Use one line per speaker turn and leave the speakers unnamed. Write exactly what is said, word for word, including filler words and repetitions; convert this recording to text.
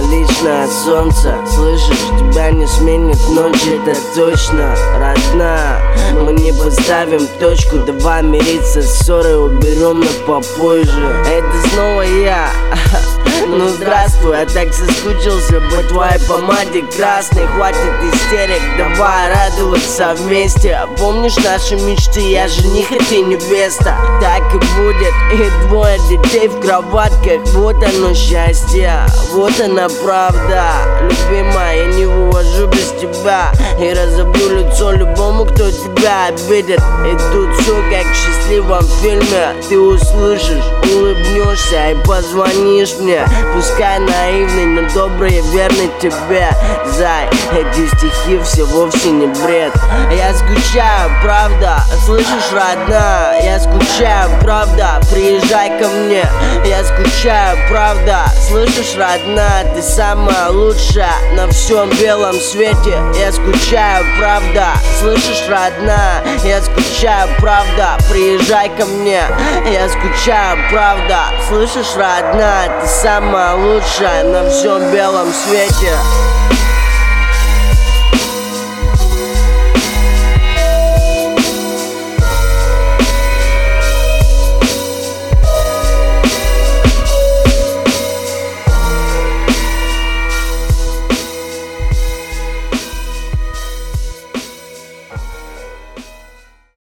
лично от солнца. Слышишь, тебя не сменит ночь, это точно, родная. Мы не поставим точку, давай мириться, ссоры уберем на попозже. Это снова я. Ну здравствуй, я так соскучился по твоей помаде красной. Хватит истерик, давай радоваться вместе. Помнишь наши мечты, я жених, и ты невеста. Так и будет, и двое детей в кроватках. Вот оно счастье, вот она правда. Любимая, я не увожу без тебя и разобью лицо любому, кто тебя обидит. И тут все как в счастливом фильме. Ты услышишь, улыбнешься и позвонишь мне. Пускай наивный, но добрый и верный тебе. Зай, эти стихи все вовсе не бред. Я скучаю, правда, слышишь, родная? Я скучаю, правда, приезжай ко мне. Я скучаю, правда, слышишь, родная? Ты самая лучшая на всем белом свете. Я скучаю, правда, слышишь, родная? Я скучаю, правда, приезжай ко мне. Я скучаю, правда, слышишь, родная? Ты самая лучшая на всем белом свете.